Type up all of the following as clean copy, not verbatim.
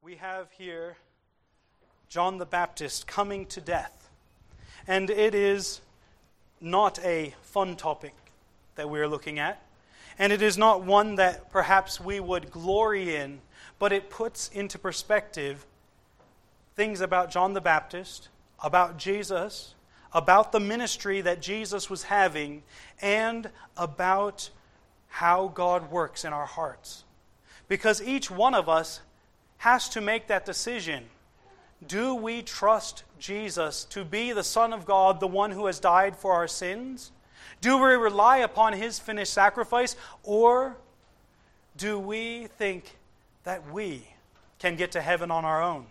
We have here John the Baptist coming to death. And it is not a fun topic that we're looking at. And it is not one that perhaps we would glory in, but it puts into perspective things about John the Baptist, about Jesus, about the ministry that Jesus was having, and about how God works in our hearts. Because each one of us has to make that decision. Do we trust Jesus to be the Son of God, the one who has died for our sins? Do we rely upon His finished sacrifice? Or do we think that we can get to heaven on our own?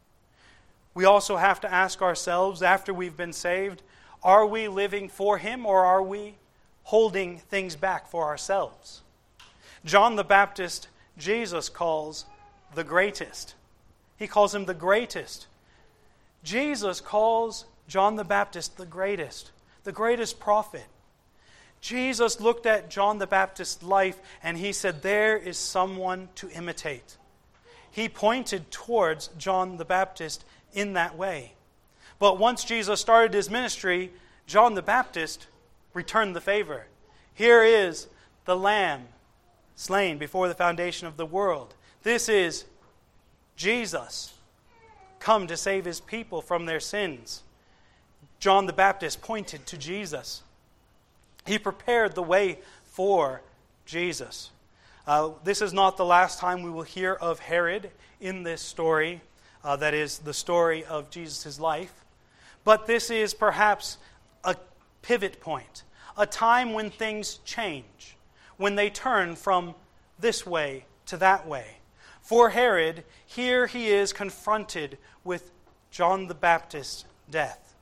We also have to ask ourselves, after we've been saved, are we living for Him or are we holding things back for ourselves? John the Baptist, Jesus calls the greatest. He calls him the greatest. Jesus calls John the Baptist the greatest prophet. Jesus looked at John the Baptist's life and He said, there is someone to imitate. He pointed towards John the Baptist in that way. But once Jesus started His ministry, John the Baptist returned the favor. Here is the Lamb slain before the foundation of the world. This is Jesus, come to save His people from their sins. John the Baptist pointed to Jesus. He prepared the way for Jesus. This is not the last time we will hear of Herod in this story, that is the story of Jesus' life. But this is perhaps a pivot point, a time when things change, when they turn from this way to that way. For Herod, here he is confronted with John the Baptist's death.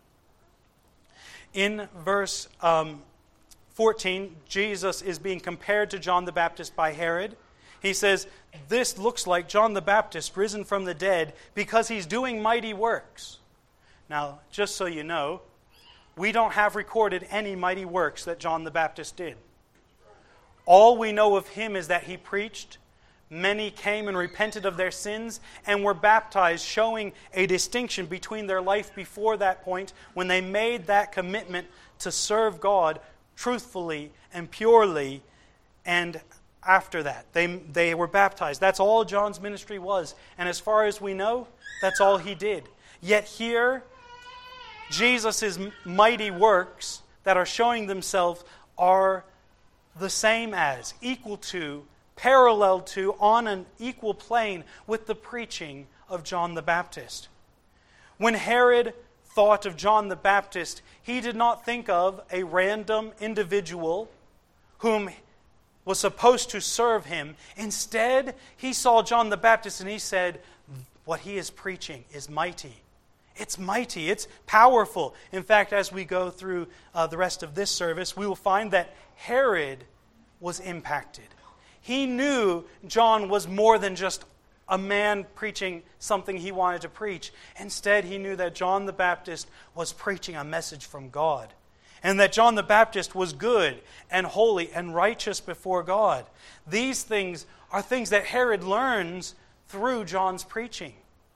In verse 14, Jesus is being compared to John the Baptist by Herod. He says, this looks like John the Baptist risen from the dead because he's doing mighty works. Now, just so you know, we don't have recorded any mighty works that John the Baptist did. All we know of him is that he preached. Many came and repented of their sins and were baptized, showing a distinction between their life before that point when they made that commitment to serve God truthfully and purely, and after that, they were baptized. That's all John's ministry was. And as far as we know, that's all he did. Yet here, Jesus' mighty works that are showing themselves are the same as, equal to, parallel to, on an equal plane with the preaching of John the Baptist. When Herod thought of John the Baptist, he did not think of a random individual whom was supposed to serve him. Instead, he saw John the Baptist and he said, what he is preaching is mighty. It's mighty. It's powerful. In fact, as we go through the rest of this service, we will find that Herod was impacted. He knew John was more than just a man preaching something he wanted to preach. Instead, he knew that John the Baptist was preaching a message from God. And that John the Baptist was good and holy and righteous before God. These things are things that Herod learns through John's preaching.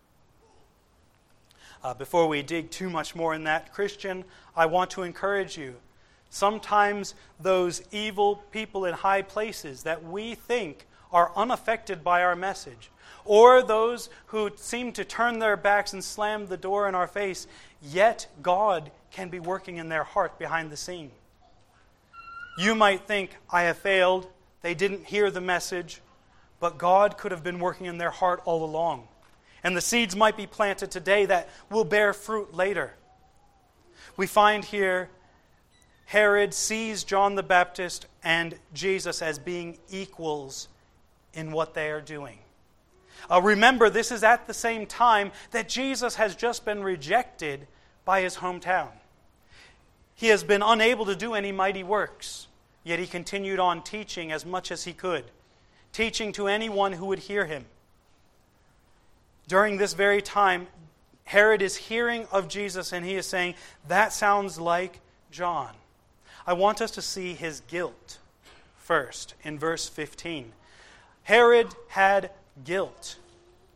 Before we dig too much more in that, Christian, I want to encourage you. Sometimes those evil people in high places that we think are unaffected by our message, or those who seem to turn their backs and slam the door in our face, yet God can be working in their heart behind the scene. You might think, I have failed, they didn't hear the message, but God could have been working in their heart all along. And the seeds might be planted today that will bear fruit later. We find here Herod sees John the Baptist and Jesus as being equals in what they are doing. Remember, this is at the same time that Jesus has just been rejected by his hometown. He has been unable to do any mighty works, yet he continued on teaching as much as he could, teaching to anyone who would hear him. During this very time, Herod is hearing of Jesus and he is saying, that sounds like John. I want us to see his guilt first in verse 15. Herod had guilt.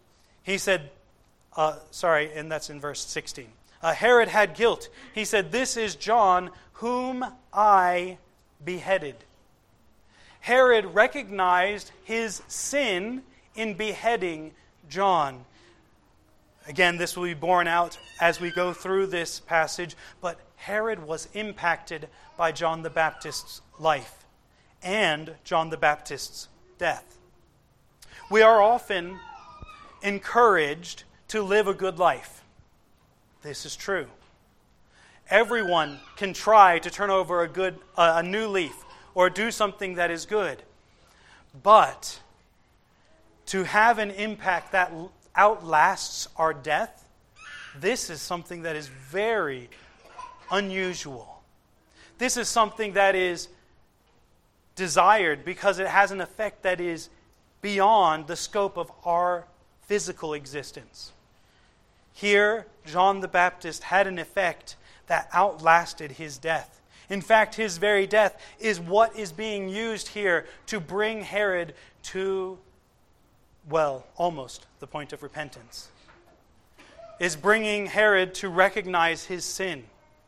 He said, and that's in verse 16. Herod had guilt. He said, "This is John whom I beheaded." Herod recognized his sin in beheading John. Again, this will be borne out as we go through this passage, but Herod was impacted by John the Baptist's life and John the Baptist's death. We are often encouraged to live a good life. This is true. Everyone can try to turn over a new leaf or do something that is good. But to have an impact that outlasts our death, this is something that is very unusual. This is something that is desired because it has an effect that is beyond the scope of our physical existence. Here, John the Baptist had an effect that outlasted his death. In fact, his very death is what is being used here to bring Herod to, almost the point of repentance. Is bringing Herod to recognize his sin.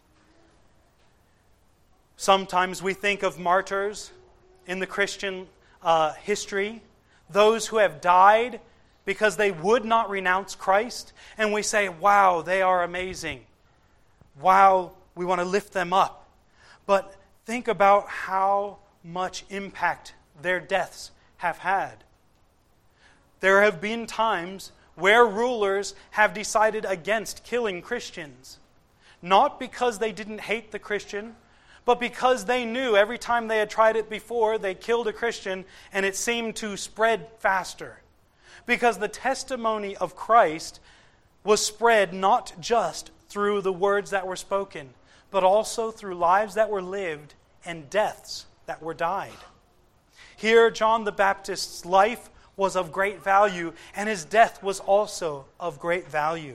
Sometimes we think of martyrs in the Christian history, those who have died because they would not renounce Christ, and we say, wow, they are amazing. Wow, we want to lift them up. But think about how much impact their deaths have had. There have been times where rulers have decided against killing Christians, not because they didn't hate the Christian, but because they knew every time they had tried it before, they killed a Christian and it seemed to spread faster. Because the testimony of Christ was spread not just through the words that were spoken, but also through lives that were lived and deaths that were died. Here, John the Baptist's life was of great value, and his death was also of great value.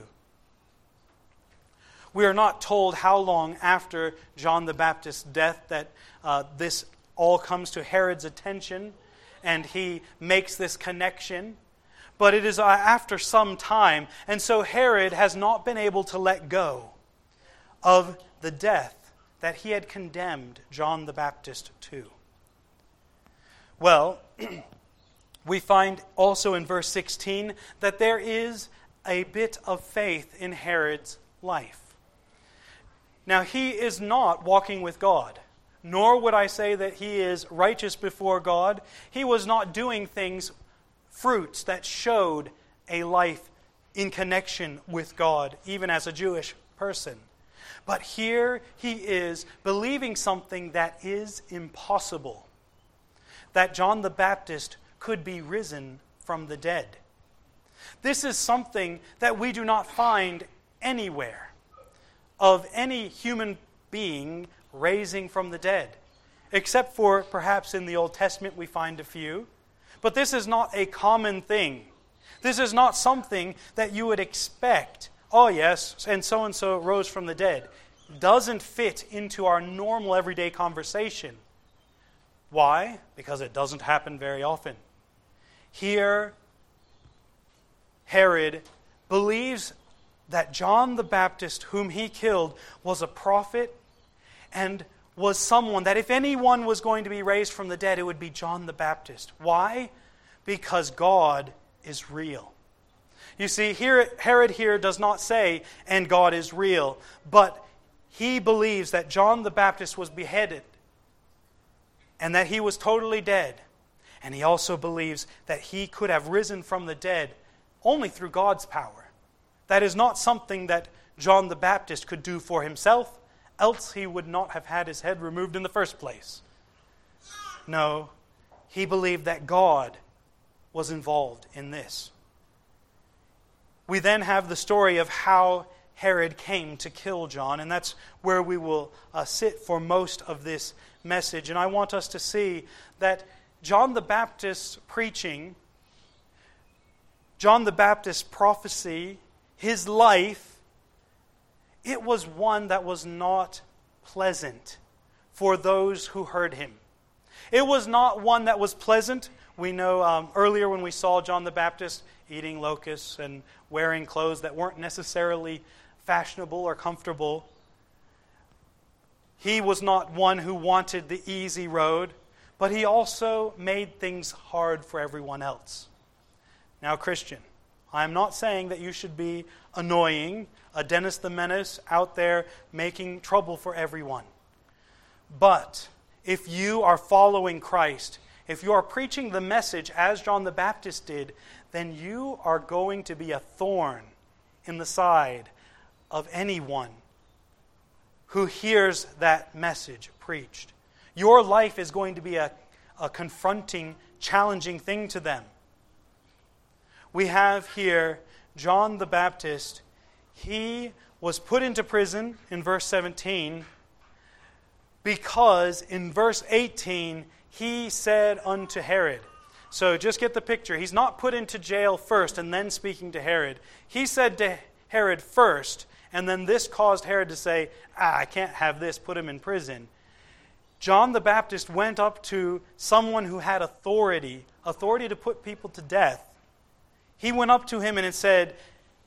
We are not told how long after John the Baptist's death that this all comes to Herod's attention, and he makes this connection. But it is after some time, and so Herod has not been able to let go of the death that he had condemned John the Baptist to. Well, we find also in verse 16 that there is a bit of faith in Herod's life. Now, he is not walking with God, nor would I say that he is righteous before God. He was not doing fruits that showed a life in connection with God, even as a Jewish person. But here he is believing something that is impossible, that John the Baptist could be risen from the dead. This is something that we do not find anywhere of any human being raising from the dead, except for perhaps in the Old Testament we find a few. But this is not a common thing. This is not something that you would expect. Oh yes, and so rose from the dead. Doesn't fit into our normal everyday conversation. Why? Because it doesn't happen very often. Here, Herod believes that John the Baptist, whom he killed, was a prophet and was someone that if anyone was going to be raised from the dead, it would be John the Baptist. Why? Because God is real. You see, Herod here does not say, and God is real, but he believes that John the Baptist was beheaded and that he was totally dead. And he also believes that he could have risen from the dead only through God's power. That is not something that John the Baptist could do for himself, else he would not have had his head removed in the first place. No, he believed that God was involved in this. We then have the story of how Herod came to kill John, and that's where we will sit for most of this message. And I want us to see that John the Baptist's preaching, John the Baptist's prophecy, his life, it was one that was not pleasant for those who heard him. It was not one that was pleasant. We know earlier when we saw John the Baptist eating locusts and wearing clothes that weren't necessarily fashionable or comfortable. He was not one who wanted the easy road, but he also made things hard for everyone else. Now, Christian, I'm not saying that you should be annoying, a Dennis the Menace out there making trouble for everyone. But if you are following Christ, if you are preaching the message as John the Baptist did, then you are going to be a thorn in the side of anyone who hears that message preached. Your life is going to be a confronting, challenging thing to them. We have here John the Baptist. He was put into prison in verse 17 because in verse 18 he said unto Herod. So just get the picture. He's not put into jail first and then speaking to Herod. He said to Herod first, and then this caused Herod to say, I can't have this, put him in prison. John the Baptist went up to someone who had authority to put people to death. He went up to him and said,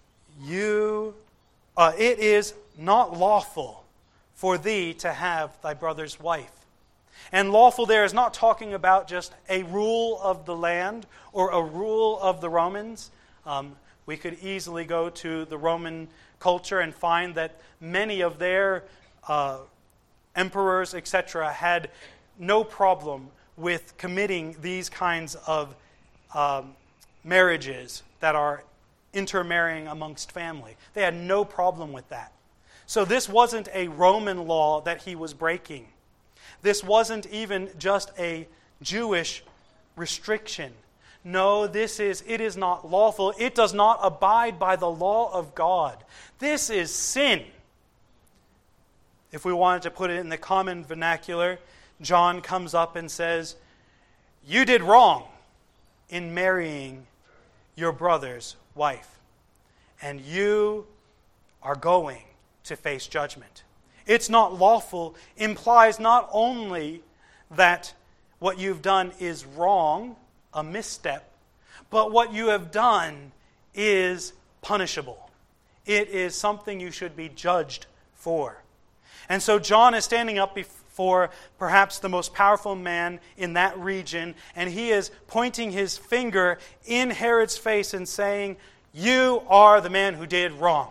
it is not lawful for thee to have thy brother's wife. And lawful there is not talking about just a rule of the land or a rule of the Romans. We could easily go to the Roman culture and find that many of their emperors, etc., had no problem with committing these kinds of marriages that are intermarrying amongst family. They had no problem with that. So this wasn't a Roman law that he was breaking. This wasn't even just a Jewish restriction. No, it is not lawful. It does not abide by the law of God. This is sin. If we wanted to put it in the common vernacular, John comes up and says, you did wrong in marrying your brother's wife, and you are going to face judgment. It's not lawful implies not only that what you've done is wrong, a misstep, but what you have done is punishable. It is something you should be judged for. And so John is standing up before perhaps the most powerful man in that region, and he is pointing his finger in Herod's face and saying, you are the man who did wrong.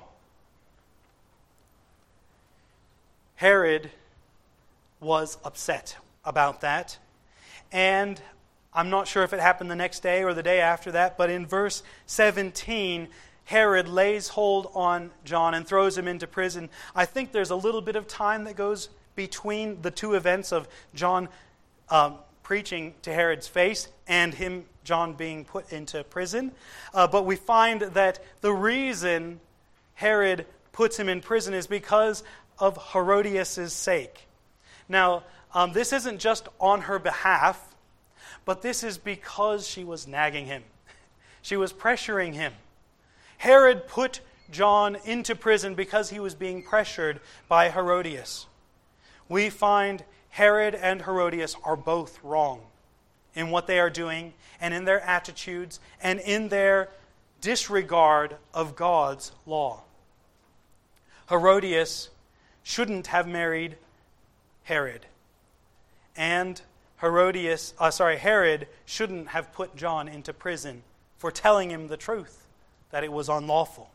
Herod was upset about that, and I'm not sure if it happened the next day or the day after that, but in verse 17, Herod lays hold on John and throws him into prison. I think there's a little bit of time that goes between the two events of John preaching to Herod's face and John being put into prison. But we find that the reason Herod puts him in prison is because of Herodias' sake. Now, this isn't just on her behalf, but this is because she was nagging him. She was pressuring him. Herod put John into prison because he was being pressured by Herodias. We find Herod and Herodias are both wrong in what they are doing and in their attitudes and in their disregard of God's law. Herodias shouldn't have married Herod. And Herod shouldn't have put John into prison for telling him the truth, that it was unlawful.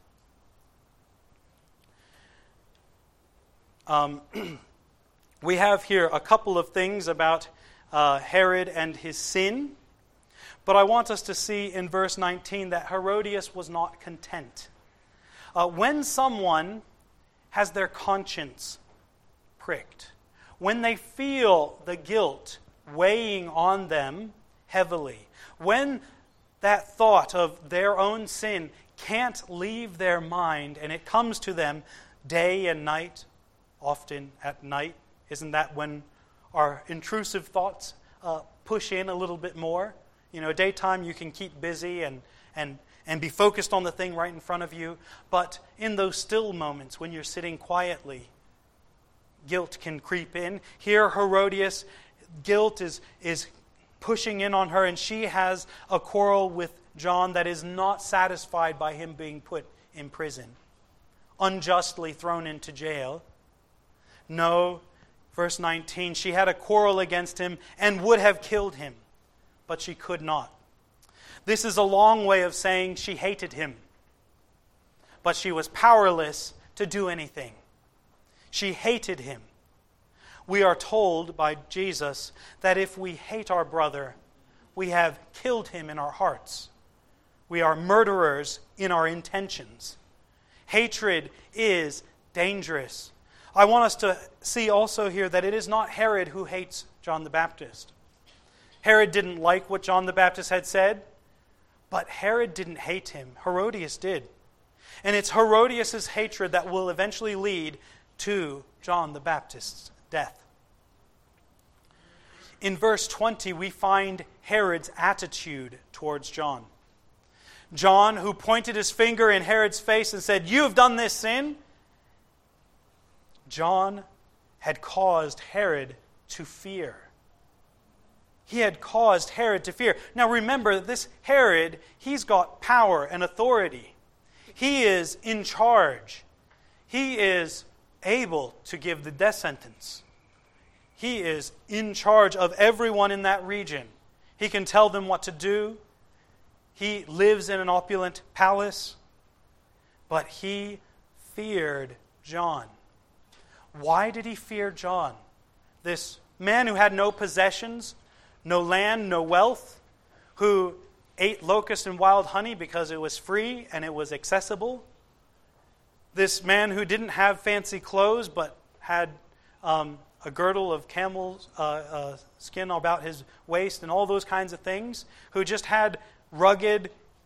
We have here a couple of things about Herod and his sin, but I want us to see in verse 19 that Herodias was not content. When someone has their conscience pricked, when they feel the guilt weighing on them heavily, when that thought of their own sin can't leave their mind and it comes to them day and night, often at night, isn't that when our intrusive thoughts push in a little bit more? Daytime you can keep busy and be focused on the thing right in front of you. But in those still moments when you're sitting quietly, guilt can creep in. Here, Herodias, guilt is pushing in on her, and she has a quarrel with John that is not satisfied by him being put in prison, unjustly thrown into jail. No, verse 19, she had a quarrel against him and would have killed him, but she could not. This is a long way of saying she hated him, but she was powerless to do anything. She hated him. We are told by Jesus that if we hate our brother, we have killed him in our hearts. We are murderers in our intentions. Hatred is dangerous. I want us to see also here that it is not Herod who hates John the Baptist. Herod didn't like what John the Baptist had said, but Herod didn't hate him. Herodias did. And it's Herodias' hatred that will eventually lead to John the Baptist's death. In verse 20, we find Herod's attitude towards John. John, who pointed his finger in Herod's face and said, "You have done this sin," John had caused Herod to fear. He had caused Herod to fear. Now remember, this Herod, he's got power and authority. He is in charge. He is able to give the death sentence. He is in charge of everyone in that region. He can tell them what to do. He lives in an opulent palace. But he feared John. Why did he fear John? This man who had no possessions, no land, no wealth, who ate locusts and wild honey because it was free and it was accessible. This man who didn't have fancy clothes but had a girdle of camel's skin about his waist and all those kinds of things, who just had rugged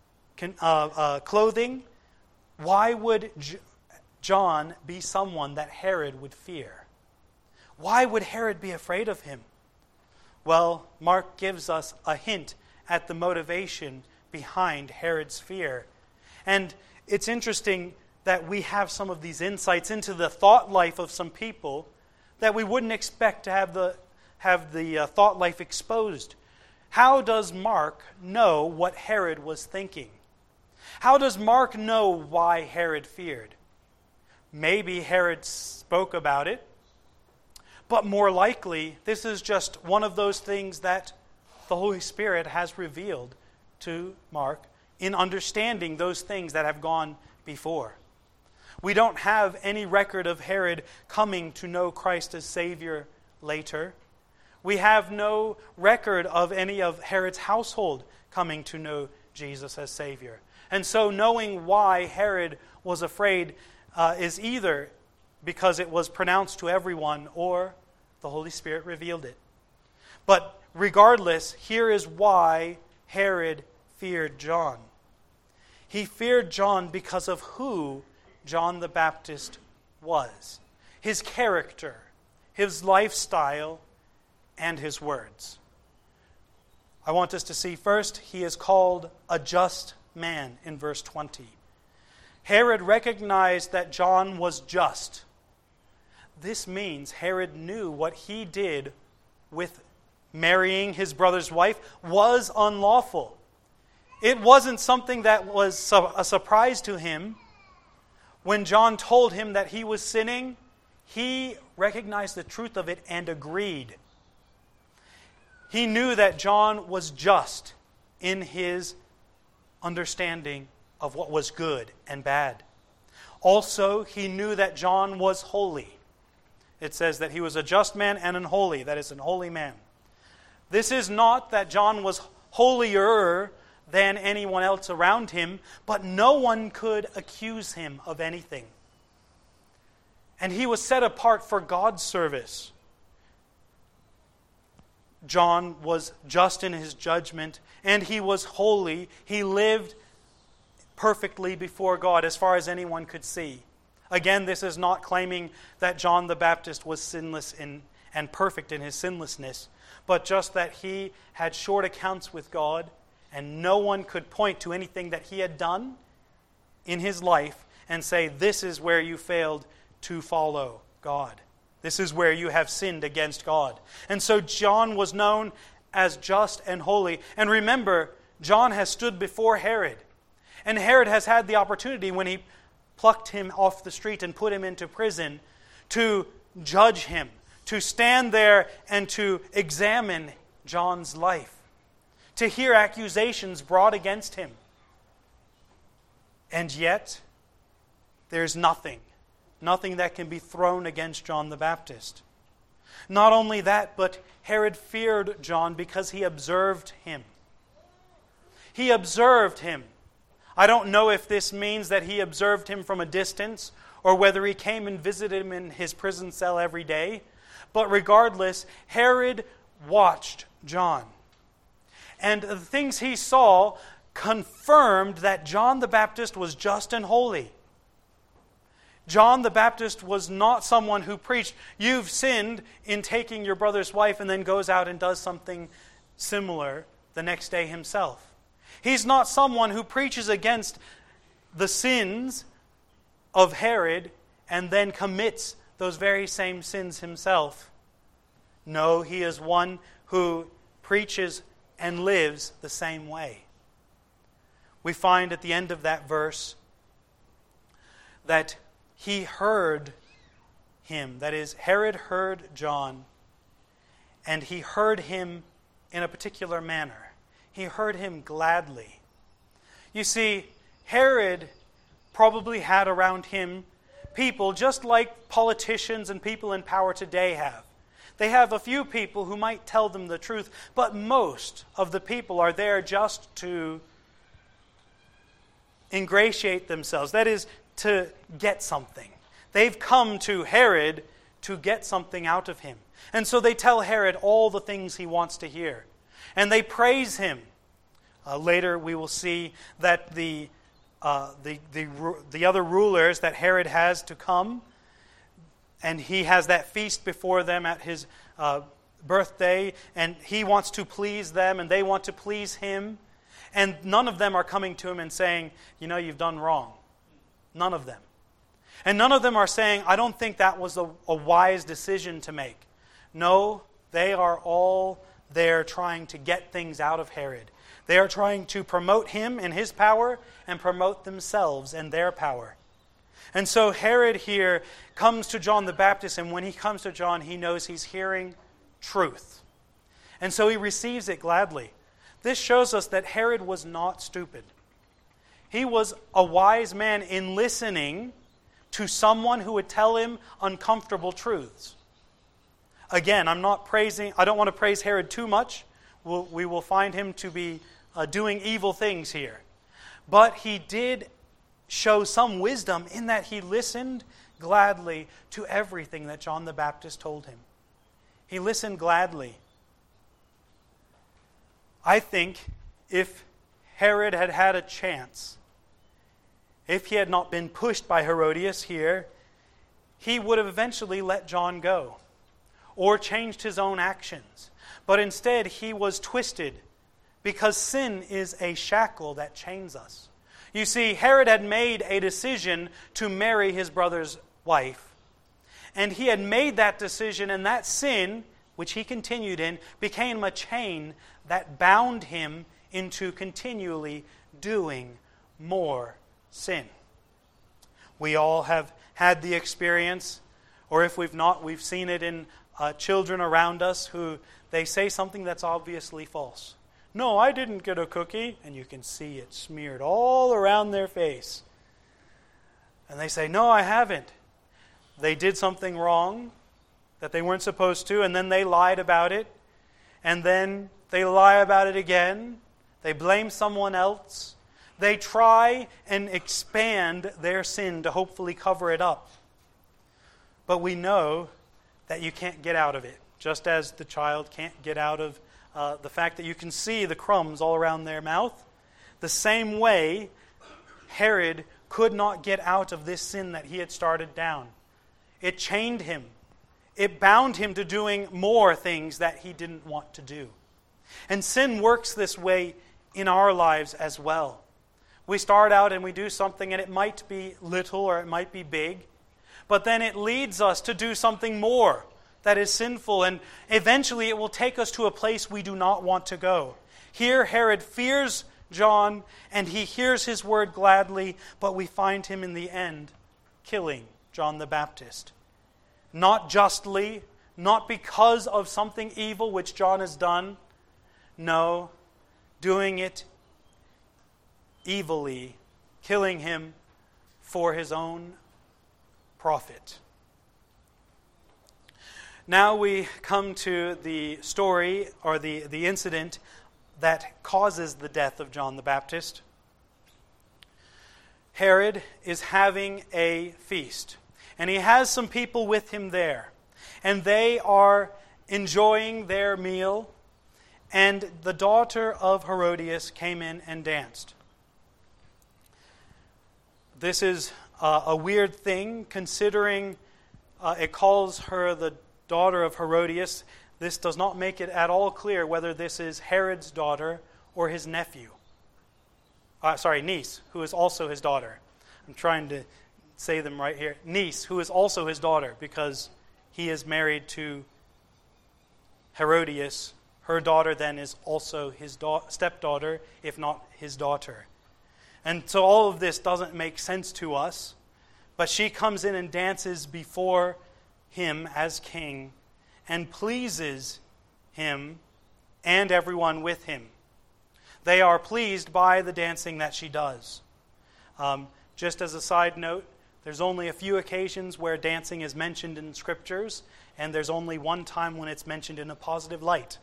clothing. Why would John be someone that Herod would fear? Why would Herod be afraid of him? Well, Mark gives us a hint at the motivation behind Herod's fear. And it's interesting that we have some of these insights into the thought life of some people that we wouldn't expect to have the thought life exposed. How does Mark know what Herod was thinking? How does Mark know why Herod feared? Maybe Herod spoke about it, but more likely, this is just one of those things that the Holy Spirit has revealed to Mark in understanding those things that have gone before. We don't have any record of Herod coming to know Christ as Savior later. We have no record of any of Herod's household coming to know Jesus as Savior. And so knowing why Herod was afraid is either because it was pronounced to everyone or the Holy Spirit revealed it. But regardless, here is why Herod feared John. He feared John because of who John the Baptist was. His character, his lifestyle, and his words. I want us to see first, he is called a just man in verse 20. Herod recognized that John was just. This means Herod knew what he did with marrying his brother's wife was unlawful. It wasn't something that was a surprise to him. When John told him that he was sinning, he recognized the truth of it and agreed. He knew that John was just in his understanding of what was good and bad. Also, he knew that John was holy. It says that he was a just man and an holy, that is, an holy man. This is not that John was holier than anyone else around him, but no one could accuse him of anything. And he was set apart for God's service. John was just in his judgment, and he was holy. He lived perfectly before God as far as anyone could see. Again, this is not claiming that John the Baptist was sinless and perfect in his sinlessness, but just that he had short accounts with God, and no one could point to anything that he had done in his life and say, this is where you failed to follow God. This is where you have sinned against God. And so John was known as just and holy. And remember, John has stood before Herod. And Herod has had the opportunity, when he plucked him off the street and put him into prison, to judge him, to stand there and to examine John's life, to hear accusations brought against him. And yet, there's nothing that can be thrown against John the Baptist. Not only that, but Herod feared John because he observed him. He observed him. I don't know if this means that he observed him from a distance or whether he came and visited him in his prison cell every day. But regardless, Herod watched John. And the things he saw confirmed that John the Baptist was just and holy. John the Baptist was not someone who preached, "You've sinned in taking your brother's wife," and then goes out and does something similar the next day himself. He's not someone who preaches against the sins of Herod and then commits those very same sins himself. No, he is one who preaches and lives the same way. We find at the end of that verse that he heard him. That is, Herod heard John, and he heard him in a particular manner. He heard him gladly. You see, Herod probably had around him people just like politicians and people in power today have. They have a few people who might tell them the truth, but most of the people are there just to ingratiate themselves. That is, to get something. They've come to Herod to get something out of him. And so they tell Herod all the things he wants to hear. And they praise him. Later we will see that the other rulers that Herod has to come, and he has that feast before them at his birthday, and he wants to please them, and they want to please him. And none of them are coming to him and saying, "You've done wrong." None of them. And none of them are saying, "I don't think that was a wise decision to make." No, they are all there trying to get things out of Herod. They are trying to promote him and his power and promote themselves and their power. And so Herod here comes to John the Baptist, and when he comes to John, he knows he's hearing truth. And so he receives it gladly. This shows us that Herod was not stupid. He was a wise man in listening to someone who would tell him uncomfortable truths. Again, I don't want to praise Herod too much. We will find him to be doing evil things here. But he did show some wisdom in that he listened gladly to everything that John the Baptist told him. He listened gladly. I think if Herod had had a chance, if he had not been pushed by Herodias here, he would have eventually let John go or changed his own actions. But instead, he was twisted because sin is a shackle that chains us. You see, Herod had made a decision to marry his brother's wife. And he had made that decision, and that sin, which he continued in, became a chain that bound him into continually doing more sin. We all have had the experience, or if we've not, we've seen it in children around us who they say something that's obviously false. "No, I didn't get a cookie," and you can see it smeared all around their face. And they say, "No, I haven't." They did something wrong that they weren't supposed to, and then they lied about it, and then they lie about it again. They blame someone else. They try and expand their sin to hopefully cover it up. But we know that you can't get out of it, just as the child can't get out of the fact that you can see the crumbs all around their mouth. The same way, Herod could not get out of this sin that he had started down. It chained him. It bound him to doing more things that he didn't want to do. And sin works this way in our lives as well. We start out and we do something, and it might be little or it might be big, but then it leads us to do something more that is sinful, and eventually it will take us to a place we do not want to go. Here Herod fears John, and he hears his word gladly, but we find him in the end killing John the Baptist. Not justly, not because of something evil which John has done. No, doing it evilly, killing him for his own profit. Now we come to the story, or the incident that causes the death of John the Baptist. Herod is having a feast, and he has some people with him there, and they are enjoying their meal, and the daughter of Herodias came in and danced. This is a weird thing, considering it calls her the daughter of Herodias. This does not make it at all clear whether this is Herod's daughter or his nephew. Niece, who is also his daughter. I'm trying to say them right here. Niece, who is also his daughter, because he is married to Herodias. Her daughter then is also his stepdaughter, if not his daughter. And so all of this doesn't make sense to us, but she comes in and dances before him as king and pleases him and everyone with him. They are pleased by the dancing that she does. Just as a side note, there's only a few occasions where dancing is mentioned in scriptures, and there's only one time when it's mentioned in a positive light.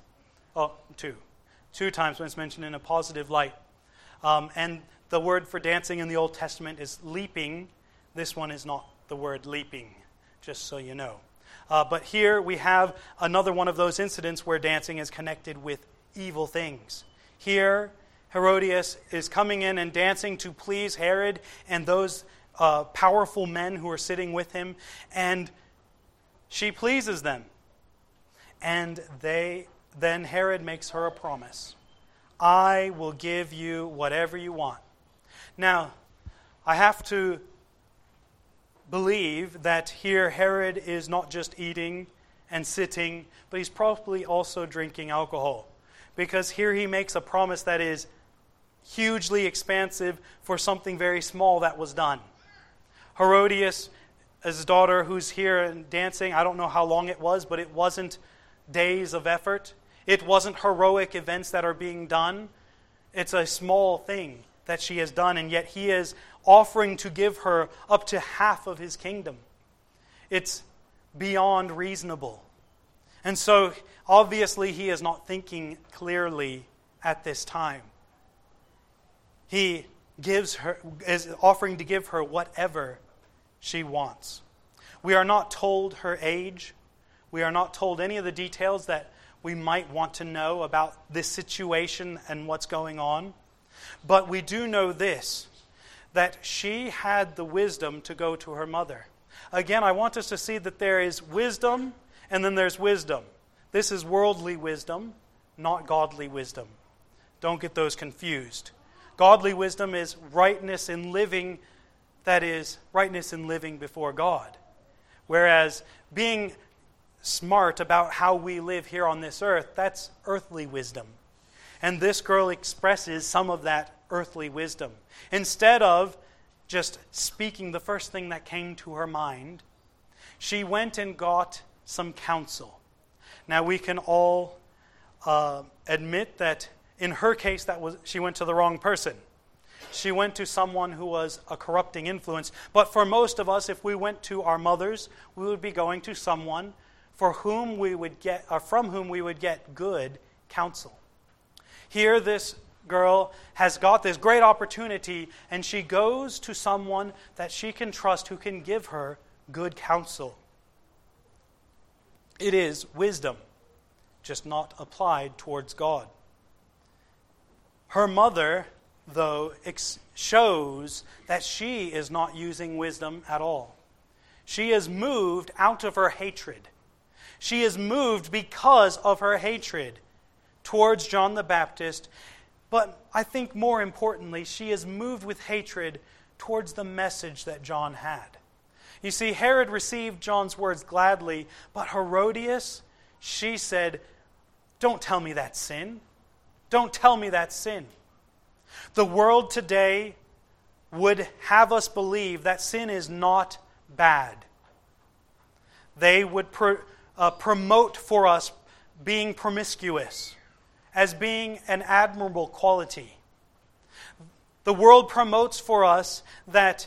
Two times when it's mentioned in a positive light. And the word for dancing in the Old Testament is leaping. This one is not the word leaping, just so you know. But here we have another one of those incidents where dancing is connected with evil things. Here, Herodias is coming in and dancing to please Herod and those powerful men who are sitting with him, and she pleases them. And then Herod makes her a promise. I will give you whatever you want. Now, I have to believe that here Herod is not just eating and sitting, but he's probably also drinking alcohol. Because here he makes a promise that is hugely expansive for something very small that was done. Herodias, his daughter, who's here and dancing, I don't know how long it was, but it wasn't days of effort. It wasn't heroic events that are being done. It's a small thing that she has done, and yet he is offering to give her up to half of his kingdom. It's beyond reasonable. And so, obviously, he is not thinking clearly at this time. He is offering to give her whatever she wants. We are not told her age. We are not told any of the details that we might want to know about this situation and what's going on. But we do know this, that she had the wisdom to go to her mother. Again, I want us to see that there is wisdom and then there's wisdom. This is worldly wisdom, not godly wisdom. Don't get those confused. Godly wisdom is rightness in living, that is, rightness in living before God. Whereas being smart about how we live here on this earth, that's earthly wisdom. And this girl expresses some of that earthly wisdom. Instead of just speaking the first thing that came to her mind, she went and got some counsel. Now we can all admit that in her case she went to the wrong person. She went to someone who was a corrupting influence. But for most of us, if we went to our mothers, we would be going to someone from whom we would get good counsel. Here, this girl has got this great opportunity, and she goes to someone that she can trust who can give her good counsel. It is wisdom, just not applied towards God. Her mother, though, shows that she is not using wisdom at all. She is moved out of her hatred. She is moved because of her hatred towards John the Baptist, but I think more importantly, she is moved with hatred towards the message that John had. You see, Herod received John's words gladly, but Herodias, she said, "Don't tell me that's sin. Don't tell me that's sin. The world today would have us believe that sin is not bad. They would promote for us being promiscuous as being an admirable quality. The world promotes for us that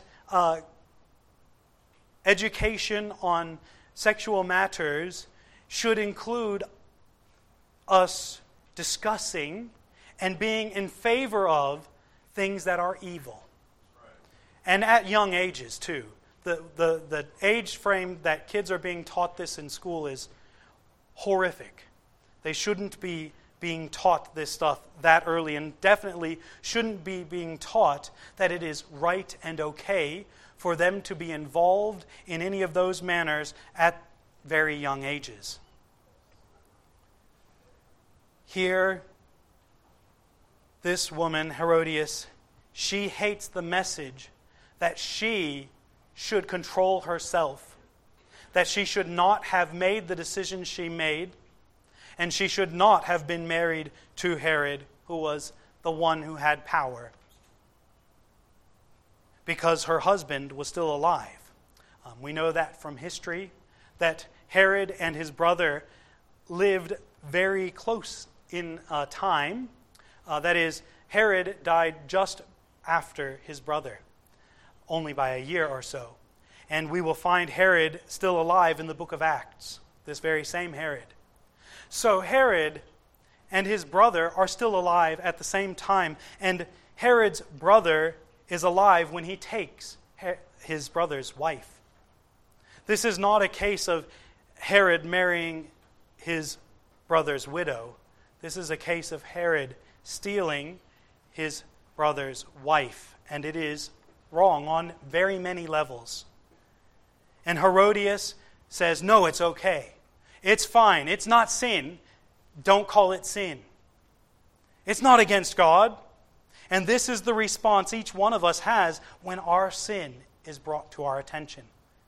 education on sexual matters should include us discussing and being in favor of things that are evil. And at young ages, too. The age frame that kids are being taught this in school is horrific. They shouldn't be being taught this stuff that early, and definitely shouldn't be being taught that it is right and okay for them to be involved in any of those manners at very young ages. Here, this woman, Herodias, she hates the message that she should control herself, that she should not have made the decision she made, and she should not have been married to Herod, who was the one who had power, because her husband was still alive. We know that from history, that Herod and his brother lived very close in time. That is, Herod died just after his brother, only by a year or so. And we will find Herod still alive in the book of Acts, this very same Herod. So Herod and his brother are still alive at the same time, and Herod's brother is alive when he takes his brother's wife. This is not a case of Herod marrying his brother's widow. This is a case of Herod stealing his brother's wife, and it is wrong on very many levels. And Herodias says, no, it's okay. It's fine. It's not sin. Don't call it sin. It's not against God. And this is the response each one of us has when our sin is brought to our attention.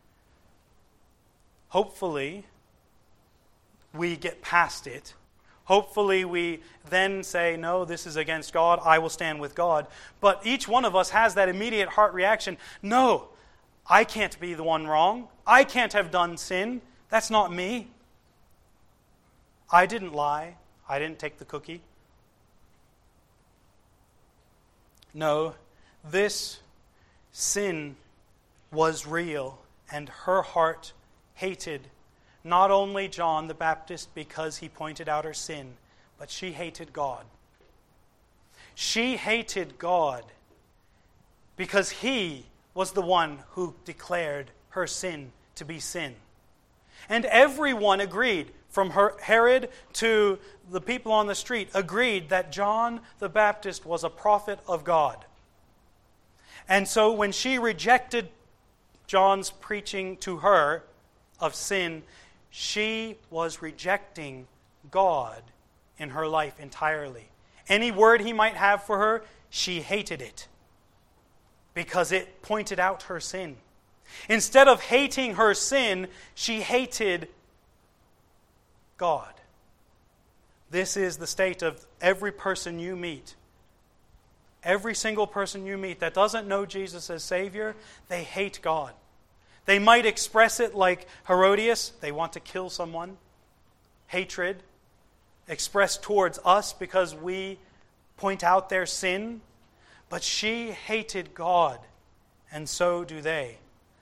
Hopefully, we get past it. Hopefully, we then say, no, this is against God. I will stand with God. But each one of us has that immediate heart reaction. No, I can't be the one wrong. I can't have done sin. That's not me. I didn't lie. I didn't take the cookie. No, this sin was real, and her heart hated not only John the Baptist because he pointed out her sin, but she hated God. She hated God because he was the one who declared her sin to be sin. And everyone agreed, from Herod to the people on the street, agreed that John the Baptist was a prophet of God. And so when she rejected John's preaching to her of sin, she was rejecting God in her life entirely. Any word he might have for her, she hated it because it pointed out her sin. Instead of hating her sin, she hated God. This is the state of every person you meet. Every single person you meet that doesn't know Jesus as Savior, they hate God. They might express it like Herodias. They want to kill someone. Hatred expressed towards us because we point out their sin. But she hated God, and so do they.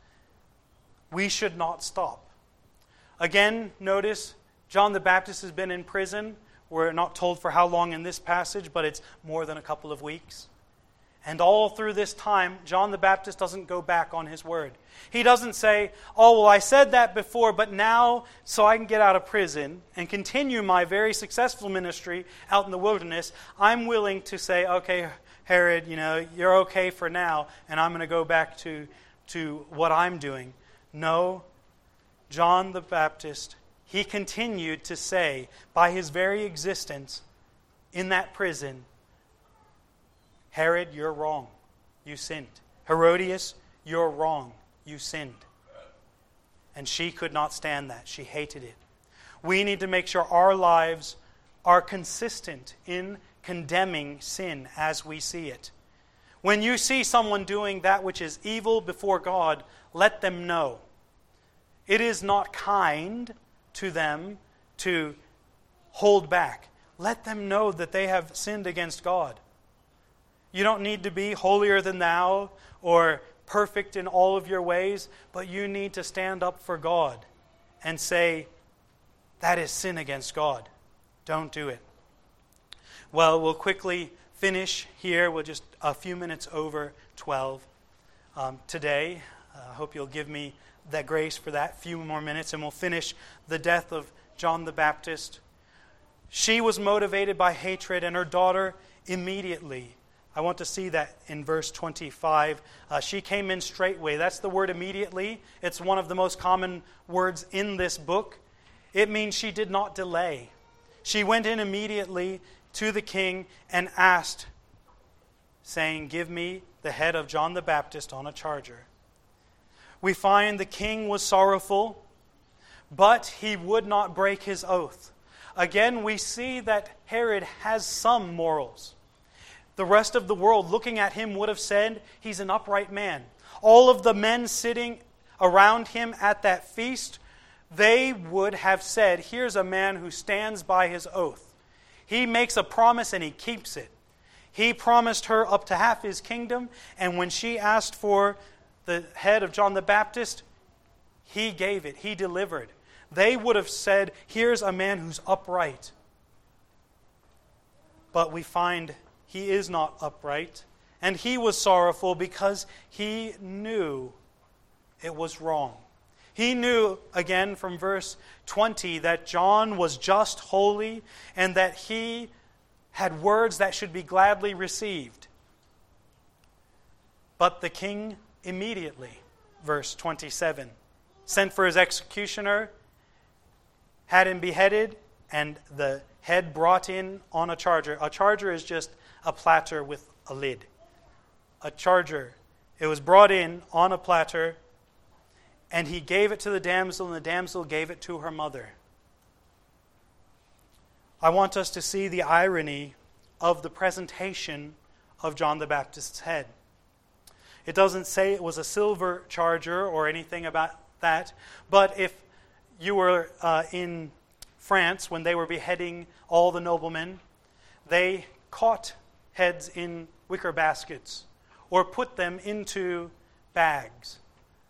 We should not stop. Again, notice John the Baptist has been in prison. We're not told for how long in this passage, but it's more than a couple of weeks. And all through this time, John the Baptist doesn't go back on his word. He doesn't say, oh, well, I said that before, but now, so I can get out of prison and continue my very successful ministry out in the wilderness, I'm willing to say, okay, Herod, you're okay for now, and I'm going to go back to what I'm doing. No, John the Baptist, he continued to say, by his very existence in that prison, Herod, you're wrong. You sinned. Herodias, you're wrong. You sinned. And she could not stand that. She hated it. We need to make sure our lives are consistent in condemning sin as we see it. When you see someone doing that which is evil before God, let them know. It is not kind to them to hold back. Let them know that they have sinned against God. You don't need to be holier than thou or perfect in all of your ways, but you need to stand up for God and say, that is sin against God. Don't do it. Well, we'll quickly finish here. We're just a few minutes over 12 today. I hope you'll give me that grace for that few more minutes, and we'll finish the death of John the Baptist. She was motivated by hatred, and her daughter immediately. I want to see that in verse 25. She came in straightway. That's the word immediately. It's one of the most common words in this book. It means she did not delay. She went in immediately to the king and asked, saying, give me the head of John the Baptist on a charger. We find the king was sorrowful, but he would not break his oath. Again, we see that Herod has some morals. The rest of the world looking at him would have said, he's an upright man. All of the men sitting around him at that feast, they would have said, here's a man who stands by his oath. He makes a promise and he keeps it. He promised her up to half his kingdom, and when she asked for the head of John the Baptist, he gave it. He delivered. They would have said, here's a man who's upright. But we find he is not upright, and he was sorrowful because he knew it was wrong. He knew, again from verse 20, that John was just, holy, and that he had words that should be gladly received. But the king immediately, verse 27, sent for his executioner, had him beheaded, and the head brought in on a charger. A charger is just a platter with a lid. A charger. It was brought in on a platter, and he gave it to the damsel, and the damsel gave it to her mother. I want us to see the irony of the presentation of John the Baptist's head. It doesn't say it was a silver charger or anything about that, but if you were in France when they were beheading all the noblemen, they caught heads in wicker baskets or put them into bags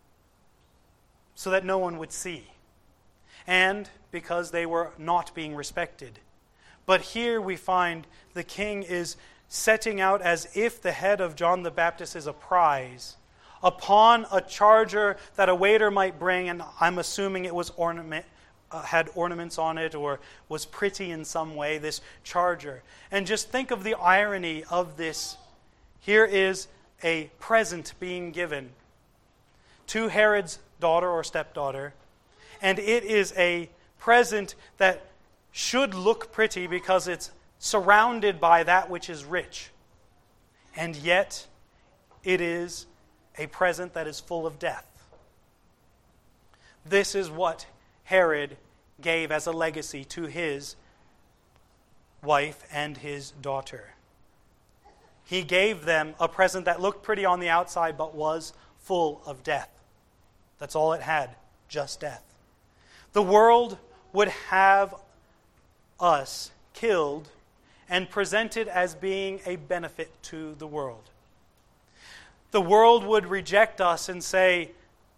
so that no one would see, and because they were not being respected. But here we find the king is setting out as if the head of John the Baptist is a prize upon a charger that a waiter might bring, and I'm assuming it was had ornaments on it or was pretty in some way, this charger. And just think of the irony of this. Here is a present being given to Herod's daughter or stepdaughter, and it is a present that should look pretty because it's surrounded by that which is rich. And yet, it is a present that is full of death. This is what Herod gave as a legacy to his wife and his daughter. He gave them a present that looked pretty on the outside but was full of death. That's all it had, just death. The world would have us killed and presented as being a benefit to the world. The world would reject us and say,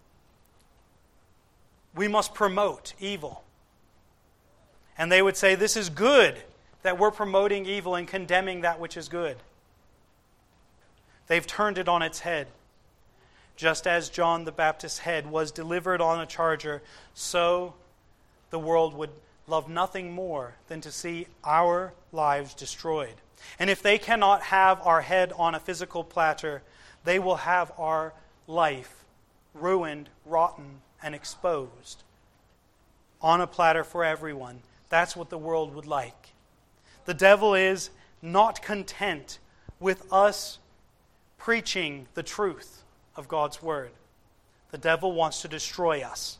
we must promote evil. And they would say, this is good that we're promoting evil and condemning that which is good. They've turned it on its head. Just as John the Baptist's head was delivered on a charger, so the world would love nothing more than to see our lives destroyed. And if they cannot have our head on a physical platter, they will have our life ruined, rotten, and exposed on a platter for everyone. That's what the world would like. The devil is not content with us preaching the truth of God's word. The devil wants to destroy us.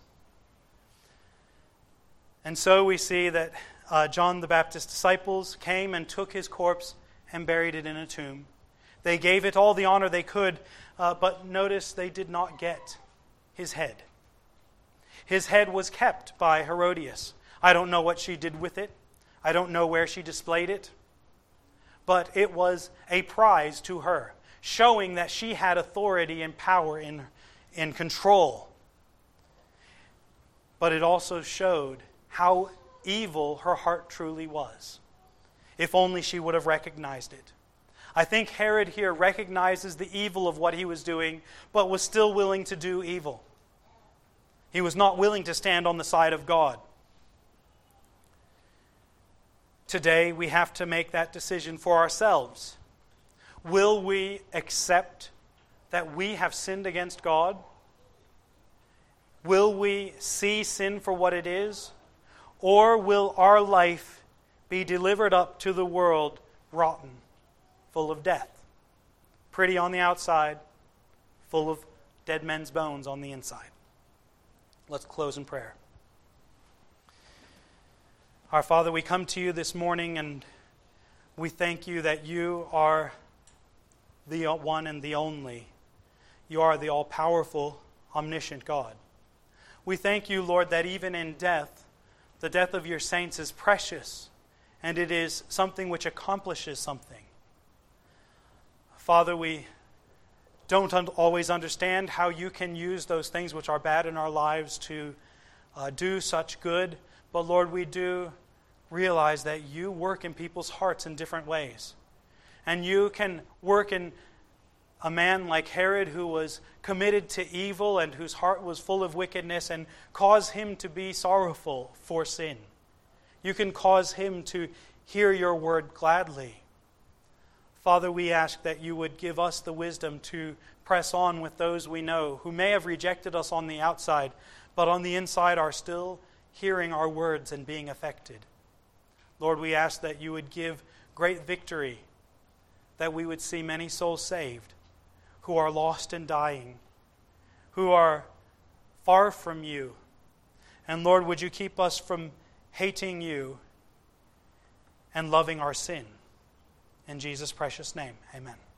And so we see that John the Baptist's disciples came and took his corpse and buried it in a tomb. They gave it all the honor they could, but notice they did not get his head. His head was kept by Herodias. I don't know what she did with it. I don't know where she displayed it. But it was a prize to her, showing that she had authority and power in control. But it also showed how evil her heart truly was. If only she would have recognized it. I think Herod here recognizes the evil of what he was doing, but was still willing to do evil. He was not willing to stand on the side of God. Today, we have to make that decision for ourselves. Will we accept that we have sinned against God? Will we see sin for what it is? Or will our life be delivered up to the world rotten, full of death, pretty on the outside, full of dead men's bones on the inside? Let's close in prayer. Our Father, we come to you this morning and we thank you that you are the one and the only. You are the all-powerful, omniscient God. We thank you, Lord, that even in death, the death of your saints is precious, and it is something which accomplishes something. Father, we don't always understand how you can use those things which are bad in our lives to do such good, but Lord, we do realize that you work in people's hearts in different ways. And you can work in a man like Herod, who was committed to evil and whose heart was full of wickedness, and cause him to be sorrowful for sin. You can cause him to hear your word gladly. Father, we ask that you would give us the wisdom to press on with those we know who may have rejected us on the outside, but on the inside are still hearing our words and being affected. Lord, we ask that you would give great victory, that we would see many souls saved who are lost and dying, who are far from you. And Lord, would you keep us from hating you and loving our sin? In Jesus' precious name, amen.